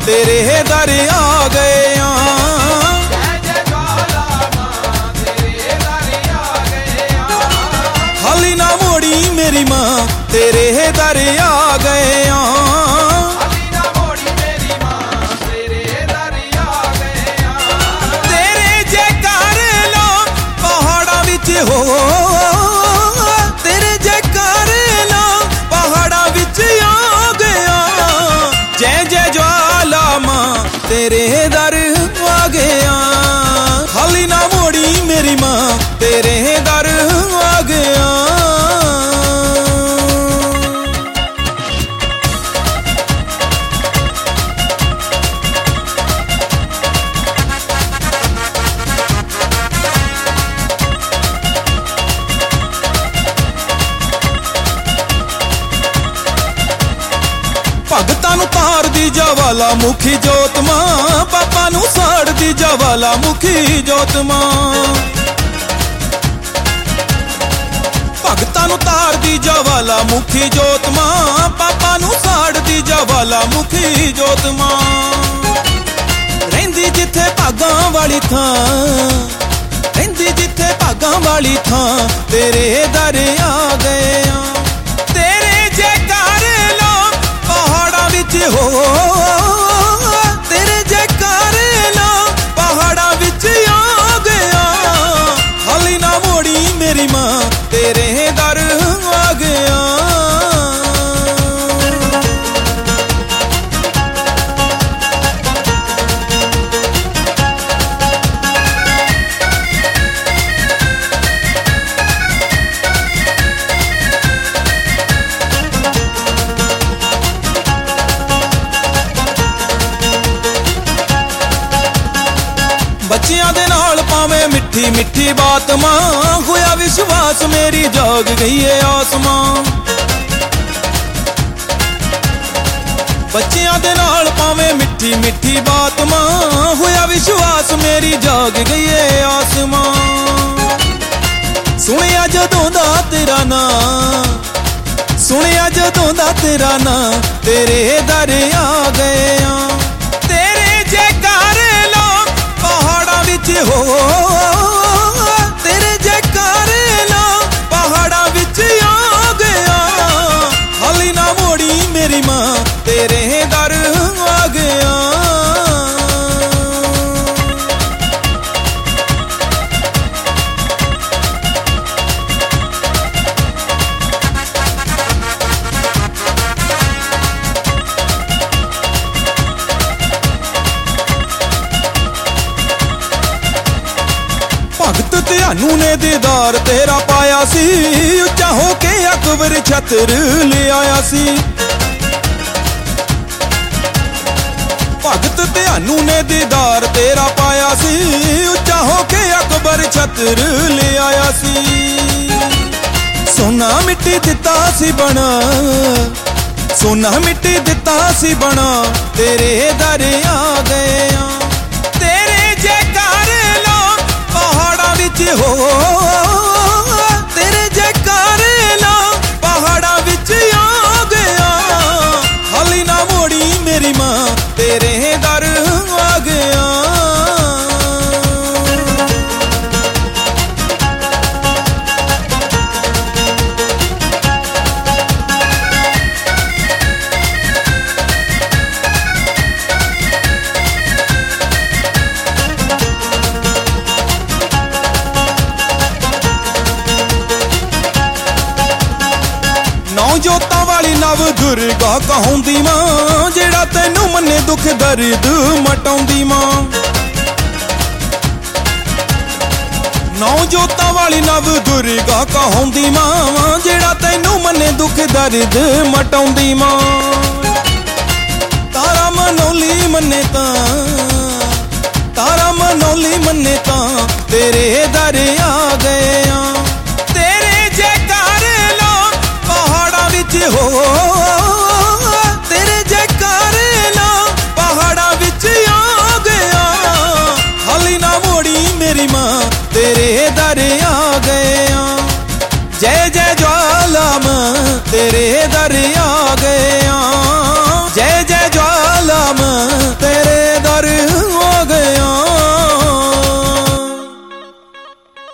तेरे दर आ गए हाली ना मोड़ी मेरी मां तेरे दर आ गए तेरे जयकार लो पहाड़ा विच हो तेरे जयकार लो पहाड़ा विच आ गया जय जय ज्वाला मां तेरे दर आ गया हाली ना मोड़ी मेरी मां तेरे दर आ गया भगतां नूं तार दी जवाला मुखी जोत मां पापा नूं साड़ दी जवाला मुखी जोत मां भगतां नूं तार दी जवाला मुखी जोत मां पापा नूं साड़ दी जवाला मुखी जोत मां रहिंदी जिथे भागां वाली थां रहिंदी जिथे भागां वाली थां तेरे दर आ गए तेरे जयकार लो पहाड़ा विच हो तेरे जयकार लो पहाड़ा विच आ गया हाली ना मोड़ी मेरी मां तेरे दर आ गया बच्चियां दे नाल पावें मिठी मिठी बात मां होया विश्वास मेरी जाग गई है आसमां बच्चियां दे नाल पावें मिठी मिठी बात मां होया विश्वास मेरी जाग गई है आसमां सुनिया जदों दा तेरा नां सुनिया जदों दा तेरा नां तेरे दर आ गए तेरे जयकार लो पहाड़ा विच हो तेरे जयकार लो पहाड़ा विच आ गया हाली ना मोड़ी मेरी मां तेरे दर आ गया भगत ध्यानू ने दीदार तेरा पाया सी उच्चा होके अकबर छतर ले आया सी भगत ध्यानू ने दीदार तेरा पाया सी उच्चा होके अकबर छतर ले आया सी सोना मिट्टी दिता सी बना सोना मिट्टी दिता सी बना तेरे दर आ गए तेरे जयकार लो पहाड़ा विच हो तेरे जयकार लो पहाड़ा विच आ गया हाली ना मोड़ी मेरी मां तेरे दर आ गया नौ जोतां वाली नव दुर्गा कहौंदी मां जेड़ा तैनू मन्ने दुख दर्द मटाउंदी मां नौ जोतां वाली नव दुर्गा कहौंदी मां जेड़ा तैनू मन्ने दुख दर्द मटाउंदी मां तारा मनौली मन्ने तां तारा मनौली मन्ने तां तेरे दर आ गए तेरे जयकार लो पहाड़ा विच हो तेरे जयकार लो पहाड़ा विच आ गया हाली ना मोड़ी मेरी मां तेरे दर आ गए जय जय ज्वाला मां तेरे दर